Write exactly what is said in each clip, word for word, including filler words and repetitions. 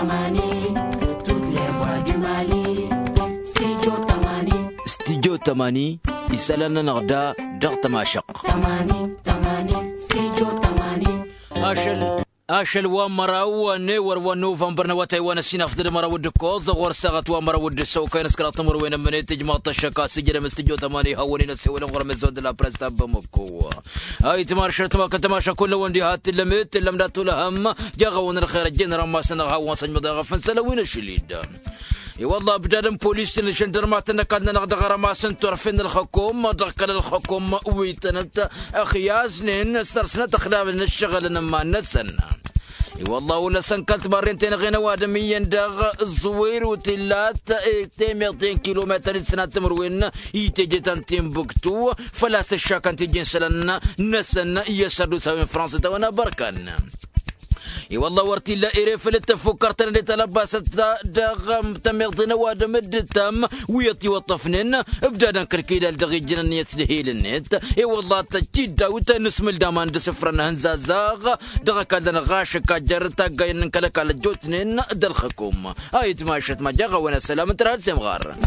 استديو تماني يسالنا نغدا ضغط ماشق تماني تماني استديو تماني اشل اشل ومرا ونور ونوفمبر نواتي وانا سينا فدر مرا ودكو زغور ساغت ومرا ود سو كاين سكرات مر وين من تجمع الشكا سجل مستديو تماني هوني نسوي لهم غرم زود لا بريستا بمكو هاي تمار شرط ما كنت ماشا كل وندي هات لمت لمدات لهم جاغون الخير الجنرال ما سنغا وصن مدغفن سلوين شليد اي والله بدادم بوليس الجندرمات كنا نقد غرما سنتور فين الحكومه دخل الحكومه ويتنت اخيازنين سرسنا تخدام الشغل نما نسن اي والله ولا سنكلت بارنتين غينا وادميا دغ الزوير وتلات مئتين كيلومتر سنه تمروين يتجي تنتين بوكتو فلا الشاك انت جنسلنا نسن يسدو سوين فرنسا تونا بركان اي والله ورتي لا ايرفلت فكرت اللي تلبست دغم تمغدنا وادم الدتم ويطي وطفنن ابدا كركيدا دغي جننيه تدهيل النت اي والله تجد وتنسم الدمان دسفرنا هنزازاغ دغ كدن غاش كجر تاغين كلك على جوتنين دلخكم هاي تماشت ما جغ وانا سلام ترى سمغار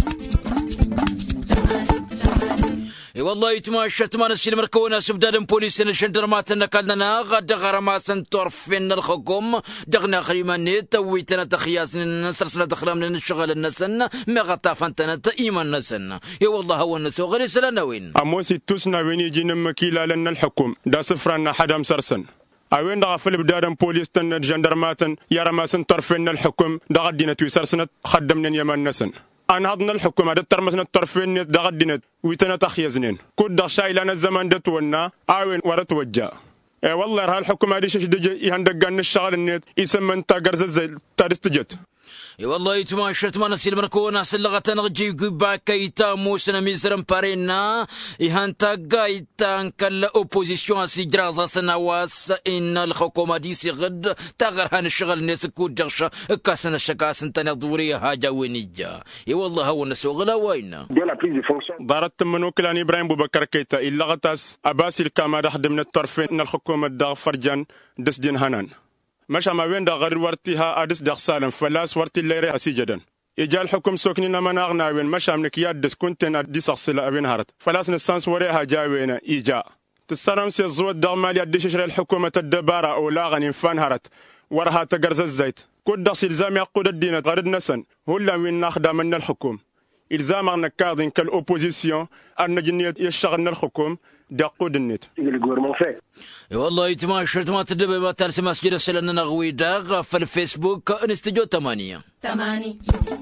اي والله يتماشت ما نسيل مركونا سبدال بوليس الجندرمات نكلنا غدا غرما سنتور فين الحكم دغنا خريمانيت ويتنا تخياس نسرسنا دخلنا من الشغل النسن ما غطا فانتنا ايمان نسن اي والله هو النسو غير سلنا وين اموسي توسنا وين يجي مكيلا لنا الحكم دا صفرنا حدا مسرسن اوين غفل بدادم بوليس تن الجندرمات يا رما سنتور فين الحكم دا غدينا تويسرسنا خدمنا يمن نسن أنا هضنا الحكومة هذا ترمسنا الطرفين دغدنت ويتنا تخيزنين كود دغشاي لنا الزمان دتونا عاون ورا توجه إيه والله راه الحكومة هذه شش دج يهندقن الشغل النت يسمى انت قرز زي تارستجت اي والله يتماشت ما نسيل مركونا سلغة نغجي با كيتا موسنا ميزرم بارينا يهانتا قايتا كلا اوبوزيسيون سي جرازا سنواس ان الحكومة دي سي غد تغر هان الشغل الناس كود جغشا كاسنا الشكاس انت نضورية حاجة وينيجا اي والله هو النسو غلا وين دارت من وكلاني ابراهيم بوبكر كيتا الا غتاس اباسي الكاميرا حد من الطرفين ان الحكومة داغ فرجان دس دين هنان مش ما وين دا غير ورتيها ادس دغ سالم فلاس ورتي الليري اسيجدن اجا الحكم سوكنينا ما نغنا وين مش امنك يادس كنت دي سخسلا ابن هرت فلاس نسانس وريها جاوينا ايجا تسرم سي زود دغ مال يدش الحكومه الدباره او لا غني فان هرت ورها تقرز الزيت كود دغ الزام يقود الدين غرد نسن هلا وين ناخذ من الحكم الزام نكاضين كالاوبوزيسيون ان جنيه يشغلنا الحكم دقود النت اي والله يتماشى ما تدبي ما ترسي مسجد سلنا نغوي داغ في الفيسبوك انستجو ثمانية تماني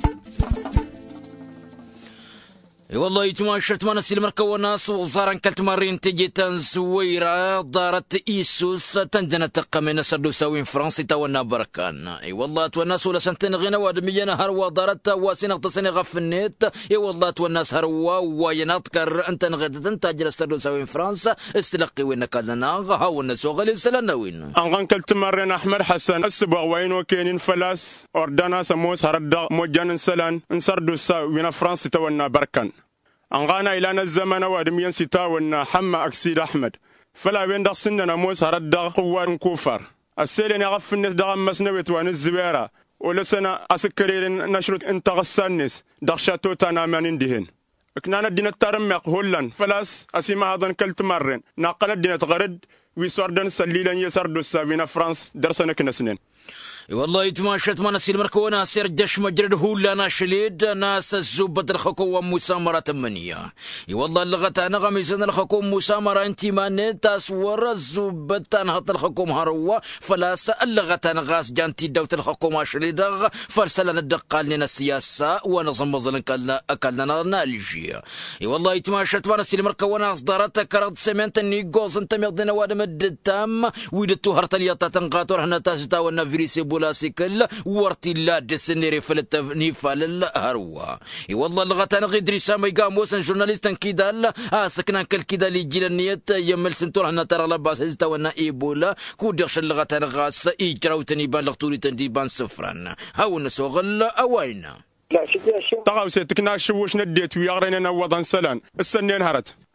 اي والله يتماشى ما نسيل مركو ناس وزارن كلت مرين تجي تنسويرة دارت ايسوس تندنا تقمنا سردو سوين فرنسي تونا بركان اي والله توناس ولا سنتين غينا وادمينا هروا دارت واسين اغتصني غف النت اي والله توناس هروا وينطكر انت نغدت انت جلس سردو سوين فرنسا استلقي وين كلنا هاو الناس وغلي سلنا وين انغان كلت مرين احمد حسن السبع وين وكاينين فلاس اوردانا سموس هرد موجان سلان انسردو سوين فرنسي تونا بركان أنغانا إلى الزمن وادمين ستاونا حما أكسيد أحمد فلا بين دق سننا موس هرد قوار كوفر السيلين يغف الناس دغم مسنويت وان الزبيرة ولسنا أسكرين نشرت انت غسانيس دق شاتو تانا من دهن كنا ندينا الترمق هولن فلاس أسيما هذا كلت مرين ناقنا الدين تغرد ويسوردن سليلا يسردو السابين فرانس درسنا كنسنين والله يتماشت ما نسيل مركونا سير جش مجرد هولا ناشليد ناس الزوبة الحكومة مسامرة منية والله اللغة أنا غميزنا الحكومة مسامرة انتي ما تصور الزوبة نهط الحكومة هروا فلا اللغة أنا غاس جانتي دوت الحكومة شليد فرسلنا الدقال لنا السياسة ونظم مظلن كلنا أكلنا نالجيا والله يتماشت ما نسيل مركونا أصدارت كرد سمنت النيقوز انت ميضنا وادم الدتام ويدتو هرتلياتا تنقاطر هنا تاستا والنافريسي بولاسيكل ورتي لا دسنيري فلت نيفال هروا اي والله لغتنا غيدري سامي قاموس جورناليست كيدال اه سكنا كل كيدا اللي يجي النيت يمل سنتور هنا ترى لباس هزتا ونا ايبولا كودخش لغتنا غاس يجراوتني بان لغتوري تنديبان صفران هاو نسوغل اوينا تغاو سيتكنا شوش نديت ويغرينا وضن سلان السنين هرت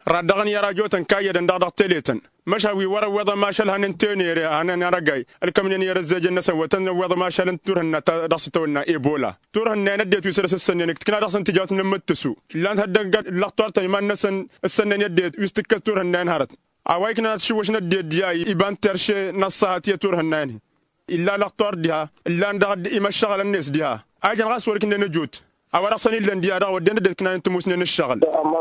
ردغن يا راجوتن كايدا دغدغ تليتن مشاوي ورا وضع ما شالها ننتوني انا نرجاي الكمنين يرزج الناس وتن وضع ما شال تورهن دغستونا ايبولا تورهن نديت ويسرس السنين كنا دغسن تجات نمتسو لا هدق لقطار تيمان نسن السنين يديت ويستك تورهن نهارت عوايكنا شوش نديت دياي يبان ترشي نصات تورهن إلا لقطار ديها إلا ندغد إما الشغل الناس ديها أجل غاس ولكن نجوت أو رأسني اللي نديها دا ودينا ديت كنا نتموسنا الشغل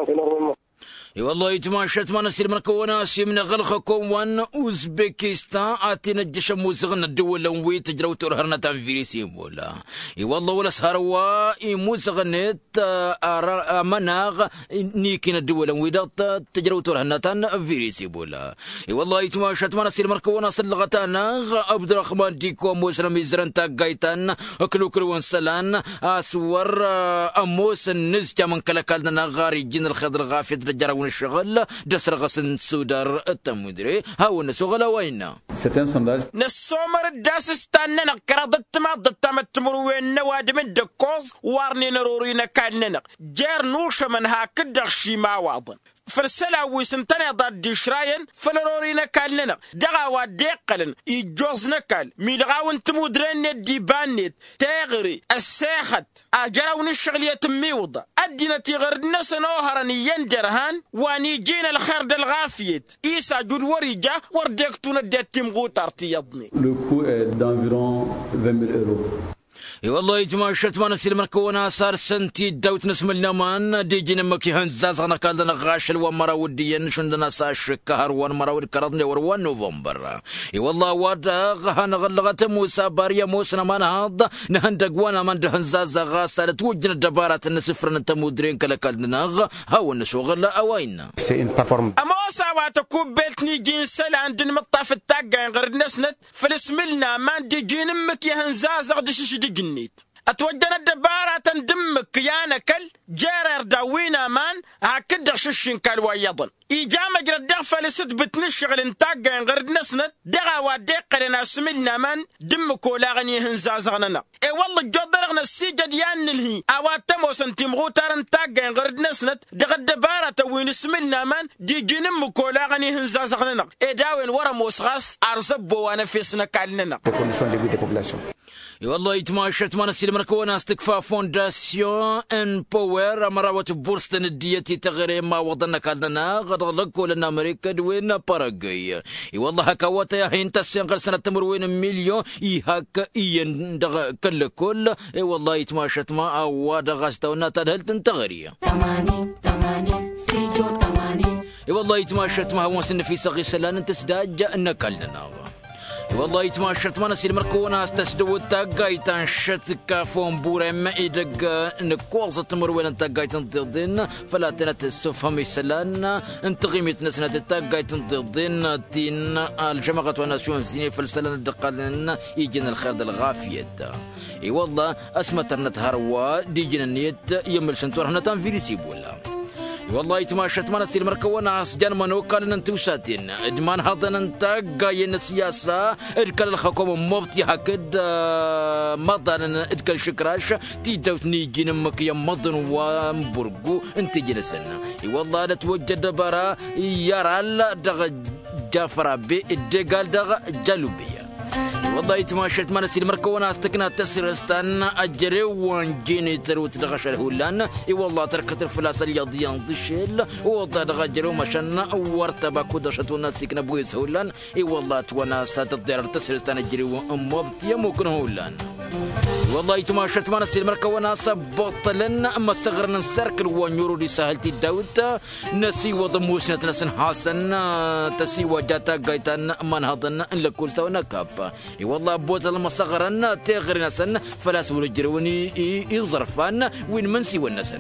اي والله يتماشت ما نسير مركوناس من غلخكم وان اوزبكستان اتينا الجيش موزغن الدول وي تجرو ترهرنا تام فيريسي ولا اي والله ولا سهروا اي موزغنت امناغ نيكين الدول وي تجرو ترهرنا تام فيريسي ولا اي والله يتماشت ما نسير مركوناس اللغتانا عبد الرحمن ديكو مسلم يزرن تاغايتان كلو كلو سلان اسور اموس النزجه من كلكلنا غاري جن الخضر غافد رجرون الشغل دسر غسن سودار التمدري هاو النسوغل وينا نسومر داسستان نقرضت ما ضدت متمروين نواد من دكوز وارني نرورينا كان جير نوش من هاكدر شي ما واضن فرسلا ويسنتنا ضد شراين فلرورينا كالنا دغا وديقلن يجوزنا كال ميدغاون تمودرين ديبانيت تاغري الساخت اجراون الشغلية ميوضة ادينا تغردنا سنوهرني يندرهان واني جينا الخير دالغافيت ايسا جود وريجا ورديكتونا ديت تيمغو تارتي يضني Le coût est d'environ vingt mille euros. اي والله يجمع شت ما نسير مركونا صار سنتي دوت نسملنا مان دي جينا مكي هنزاز غنا كالنا غاشل ومرا وديا شندنا ساش كهر وان مرا ود كردني ور نوفمبر اي والله واد غهن غلغت موسى باريا موسنا مان هاد نهندق وانا من هنزاز غاسل توجنا دبارات النسفرن انت مدرين كلا كالنا هاو النشوغل اوينا موسى واتكوب بيتني جين سلا عندنا مطاف التاقا غير نسنت فلسملنا مان دي جين مكي هنزاز غدش دي جنيت اتوجنا الدبارة تندمك يانا كل جارر داوينا مان هكذا ششين كال ويضن إيجامة جرد فلسد بتنشغل انتاقا غير نسنت دغا وديق لنا سملنا مان دمك ولا غني هنزاز غننا اي والله جودرغنا السيجة ديان نلهي اواتمو سنتيمغو تار انتاقا غير نسنت دغا الدبارة وين سملنا مان دي جنمك ولا غني هنزاز غننا اي داوين ورا موسغاس ارزبو وانا فيسنا كالنا والله يتماشت ما نسير مركونا استكفاء فونداسيون ان باور مراوت بورستن الديتي تغري ما وضنا كالنا غرلكو لنا امريكا دوين باراغاي والله هكاوتا يا هين تسين سنه تمروين مليون اي هكا اين دغ كل كل والله يتماشت ما او دغستونا تدهلت تغري تمانين تمانين ستيجو تمانين والله يتماشت ما هو سن في صغي سلان تسداج نكلنا والله يتماشت ما نسير مركونا استسدو تاقايتان شتكا فون بورم ايدق نكوزة تمروين تاقايتان ضدين فلا تنت السفهم سلان انت غيمت نسنة تاقايتان ضدين تين الجماعة وناسيون زيني فالسلان الدقالين يجينا الخير دالغافية اي والله اسمترنت هروا ديجينا النيت يمل شنتور هنا تان فيريسي بولا والله يتماشت ما نسير مركونا سجان منو قال ننتوساتين ادمان هذا ننتاقاين السياسة ادكال الحكومة مبتي هكد مضان ادكال شكراش تيدوت نيجي نمك يا مضن ومبرقو انت جلسنا والله نتوجد برا يرال دغ جافرا بي ادقال دغ جالوبيا والله يتماشت ما نسير مركونا استكنا تسرستان اجري وانجيني تروت دغش الهولان اي والله تركت الفلاس اليضيان دشيل والله دغجرو مشان ورتبا كودشتونا سكنا بويس هولان اي والله توانا ساتدير تسرستان اجري وامبت يمكن هولان والله يتماشت ما نسير مركونا سبطلن اما صغرنا السركل ونيورو دي سهلتي داوت نسي وضموسنا نسن حسن تسي وجاتا قايتان من هضن لكل سونا كاب والله بوت المصغرنا تغرنا سن فلاس ونجروني يظرفان وين منسي والنسن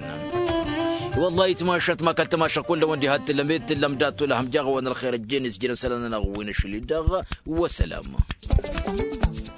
والله يتماشت ما كنت ماشى كل وندي هات لميت لمدات لهم جاغ وانا الخير الجينيس جينا سلنا وين الشلي داغ وسلام